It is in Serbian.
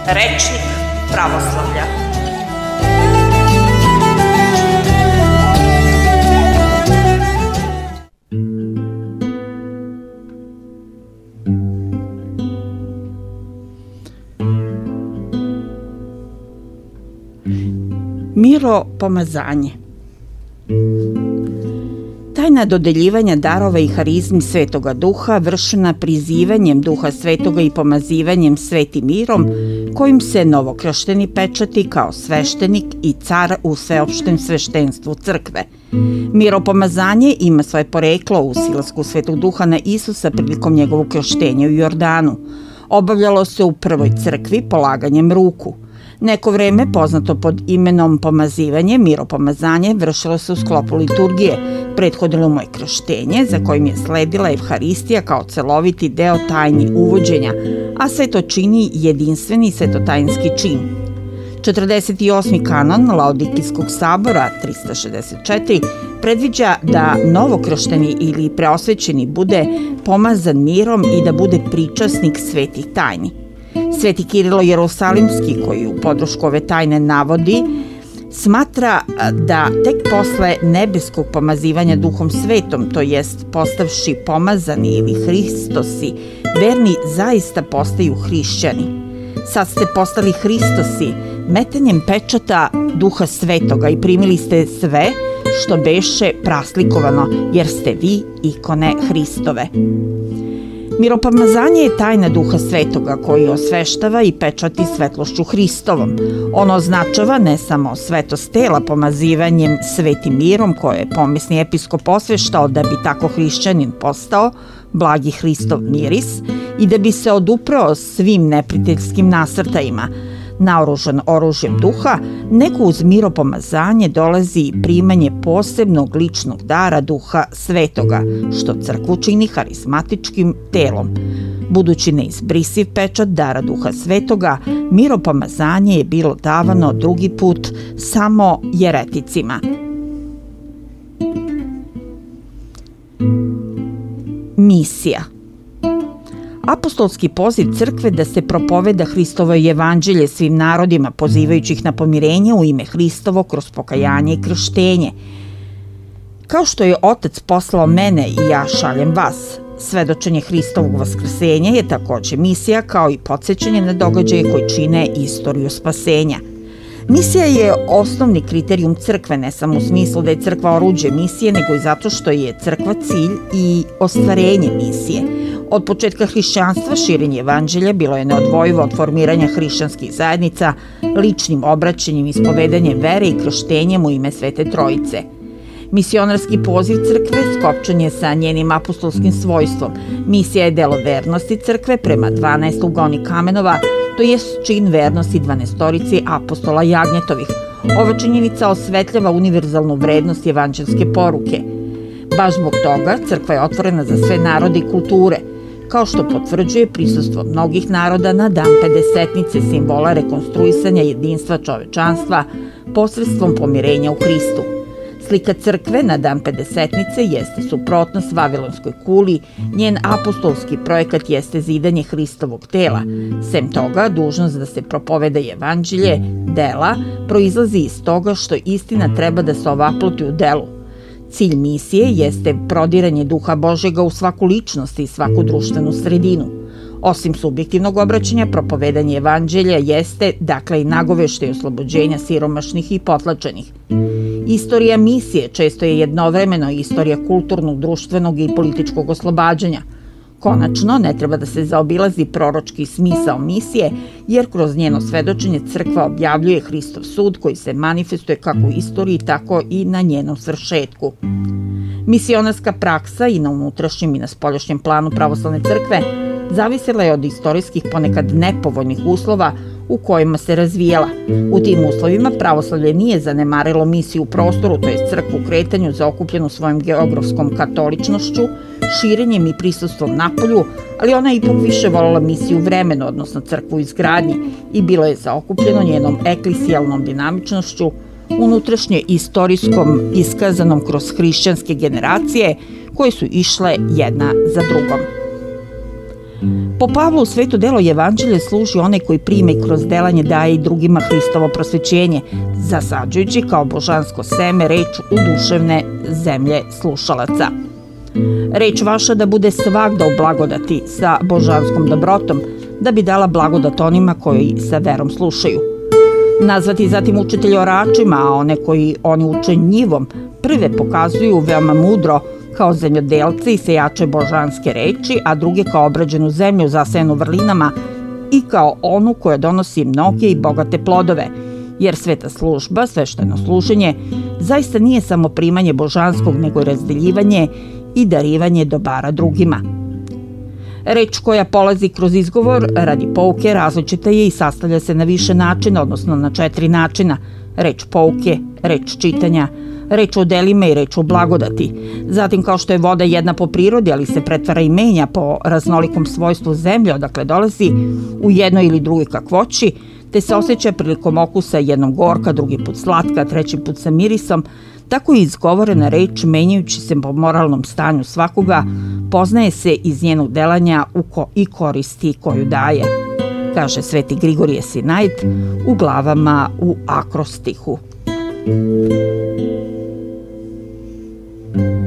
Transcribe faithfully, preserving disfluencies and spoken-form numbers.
Rečnik pravoslavlja. Miropomazanje. Tajna dodeljivanja darova i harizmi Svetoga Duha vršena prizivanjem Duha Svetoga i pomazivanjem Svetim mirom, kojim se novokršteni pečati kao sveštenik i car u sveopštem sveštenstvu crkve. Miropomazanje ima svoje poreklo u silasku Svetog Duha na Isusa prilikom njegovog krštenja u Jordanu. Obavljalo se u prvoj crkvi polaganjem ruku. Neko vreme, poznato pod imenom pomazivanje, miropomazanje, vršilo se u sklopu liturgije. Prethodilo mu je krštenje, za kojim je sledila Evharistija kao celoviti deo tajni uvođenja, a sve to čini jedinstveni svetotajinski čin. četrdeset osmi kanon Laodikijskog sabora trista šezdeset četiri predviđa da novokršteni ili preosvećeni bude pomazan mirom i da bude pričasnik svetih tajni. Sveti Kirilo Jerusalimski, koji u podršku ove tajne navodi, smatra da tek posle nebeskog pomazivanja Duhom Svetom, to jest postavši pomazani ili Hristosi, verni zaista postaju hrišćani. Sad ste postali Hristosi, metanjem pečata Duha Svetoga i primili ste sve što beše praslikovano, jer ste vi ikone Hristove. Miropomazanje je tajna Duha Svetoga koji osveštava i pečati svetlošću Hristovom. Ono označava ne samo svetost tela pomazivanjem svetim mirom koje je pomisni episkop osveštao da bi tako hrišćanin postao, blagi Hristov miris, i da bi se oduprao svim neprijateljskim nasrtajima. Naoružan oružjem duha, nego uz miropomazanje dolazi primanje posebnog ličnog dara Duha Svetoga, što crkvu čini harizmatičkim telom. Budući neizbrisiv pečat dara Duha Svetoga, miropomazanje je bilo davano drugi put samo jereticima. Misija. Apostolski poziv crkve da se propoveda Hristovo evanđelje svim narodima, pozivajući ih na pomirenje u ime Hristovo kroz pokajanje i krštenje. Kao što je Otac poslao mene i ja šaljem vas, svedočenje Hristovog vaskrsenja je takođe misija, kao i podsjećanje na događaje koji čine istoriju spasenja. Misija je osnovni kriterijum crkve, ne samo u smislu da je crkva oruđe misije, nego i zato što je crkva cilj i ostvarenje misije. Od početka hrišćanstva širenje evanđelja bilo je neodvojivo od formiranja hrišćanskih zajednica, ličnim obraćanjem, ispovedanjem vere i krštenjem u ime Svete Trojice. Misionarski poziv crkve skopčan je sa njenim apostolskim svojstvom. Misija je delo vernosti crkve prema dvanaest ugoni kamenova, to je čin vernosti dvanaestorici apostola Jagnjetovih. Ova činjenica osvetljava univerzalnu vrednost evanđelske poruke. Baš zbog toga crkva je otvorena za sve narode i kulture, kao što potvrđuje prisustvo mnogih naroda na dan pedesetnice, simbola rekonstruisanja jedinstva čovečanstva posredstvom pomirenja u Hristu. Slika crkve na dan pedesetnice jeste suprotnost Vavilonskoj kuli, njen apostolski projekat jeste zidanje Hristovog tela. Sem toga, dužnost da se propoveda evanđelje, dela, proizlazi iz toga što istina treba da se ovaploti u delu. Cilj misije jeste prodiranje Duha Božjega u svaku ličnost i svaku društvenu sredinu. Osim subjektivnog obraćanja, propovedanje evanđelja jeste, dakle, i nagoveštaj oslobođenja siromašnih i potlačenih. Istorija misije često je jednovremeno istorija kulturnog, društvenog i političkog oslobađanja. Konačno, ne treba da se zaobilazi proročki smisao misije, jer kroz njeno svedočenje crkva objavljuje Hristov sud koji se manifestuje kako u istoriji, tako i na njenom svršetku. Misionarska praksa i na unutrašnjem i na spoljašnjem planu pravoslavne crkve zavisila je od istorijskih, ponekad nepovoljnih uslova u kojima se razvijala. U tim uslovima pravoslavlje nije zanemarilo misiju u prostoru, to je crkvu u kretanju zaokupljenu svojom geografskom katoličnošću, širenjem i prisustvom napolju, ali ona je ipak više voljela misiju u vremenu, odnosno crkvu u izgradnji, i bilo je zaokupljeno njenom eklesijalnom dinamičnošću, unutrašnje istorijskom iskazanom kroz hrišćanske generacije koje su išle jedna za drugom. Po Pavlu sveto delo i evanđelje služi onaj koji prime i kroz delanje daje i drugima Hristovo prosvećenje, zasađujući kao božansko seme reč u duševne zemlje slušalaca. Reč vaša da bude svagda u blagodati sa božanskom dobrotom, da bi dala blagodat onima koji sa verom slušaju. Nazvati zatim učitelje oračima, a one koji oni uče njivom, prve pokazuju veoma mudro kao zemljodelce i sejače božanske reči, a druge kao obrađenu zemlju zasejanu vrlinama i kao onu koja donosi mnoge i bogate plodove, jer sveta služba, svešteno služenje, zaista nije samo primanje božanskog, nego i razdeljivanje i darivanje dobara drugima. Reč koja polazi kroz izgovor radi pouke različita je i sastavlja se na više načina, odnosno na četiri načina. Reč pouke, reč čitanja, reč o delima i reč o blagodati. Zatim, kao što je voda jedna po prirodi, ali se pretvara i menja po raznolikom svojstvu zemlje, odakle dolazi u jednoj ili drugoj kakvoći, te se osjeća prilikom okusa jednom gorka, drugi put slatka, treći put sa mirisom, tako i izgovorena reč, menjajući se po moralnom stanju svakoga, poznaje se iz njenog delanja i koristi koju daje, kaže sveti Grigorije Sinait u glavama u akrostihu.